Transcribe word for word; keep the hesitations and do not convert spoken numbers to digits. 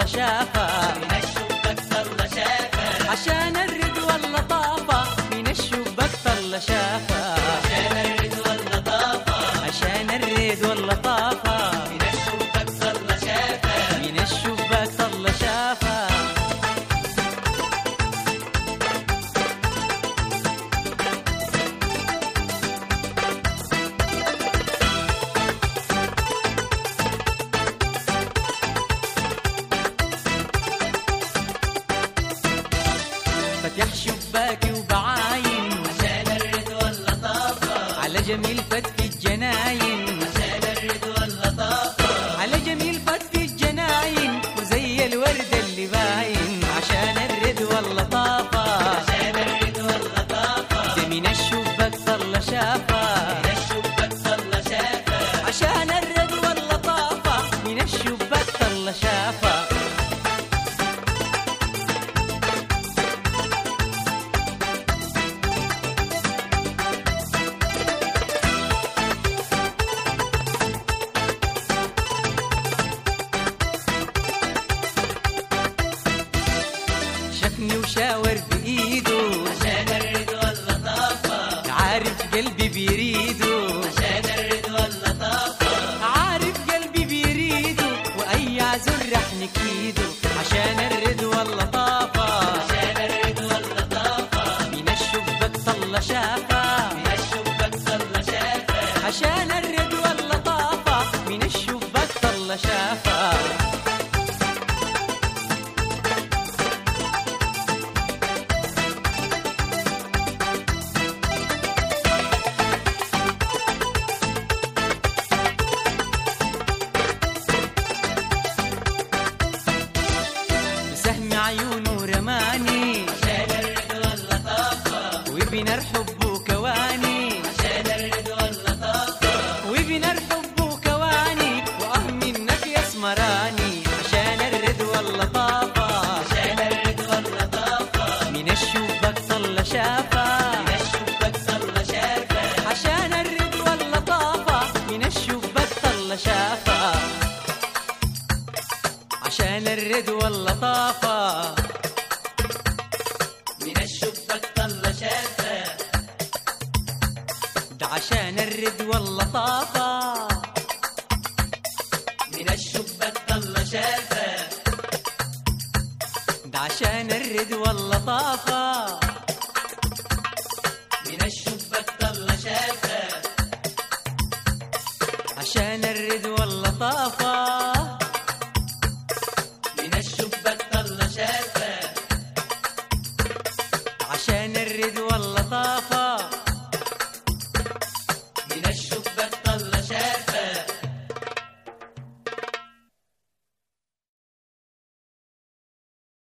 طلة شافة، من الشباك طلة شافة، عشان الرد واللطافة من الشباك طلة شافة، عشان الرد واللطافة، عشان الرد واللطافة من الشباك طلة شافة، من الشباك طلة شافة. فتح شباكي وبعاين عشان الرد واللطافة، على جميل فتح الجناين، عشان الرد واللطافة، على جميل فتح الجناين وزي الورد اللي باين، عشان الرد واللطافة عشان الرد واللطافة، ده من الشباك طلة شافة، من الشباك طلة شافة، عشان الرد واللطافة من الشباك طلة شافة. شافني وشاور بإيده عشان الرد واللطافة، عارف قلبي بيريده، عشان الرد واللطافة، عارف قلبي بيريده وأي عذر رح نكيده، عشان الرد واللطافة عشان الرد واللطافة، من الشباك طلة شافة، من الشباك طلة شافة، عشان الرد واللطافة من الشباك طلة شافة. بسهم عيونه رماني عشان الرد واللطافة، وبنار حبه كواني، عشان الرد واللطافة، وبنار حبه كواني واه منك يا اسمراني، عشان الرد واللطافة عشان الرد واللطافة، من الشباك طلة شافة، من الشباك طلة شافة، عشان الرد واللطافة من الشباك طلة شافة، عشان الرد واللطافة من الشباك طلة شافة، ده عشان الرد واللطافة من الشباك طلة شافة، ده عشان الرد واللطافة من الشباك طلة شافة، عشان الرد واللطافة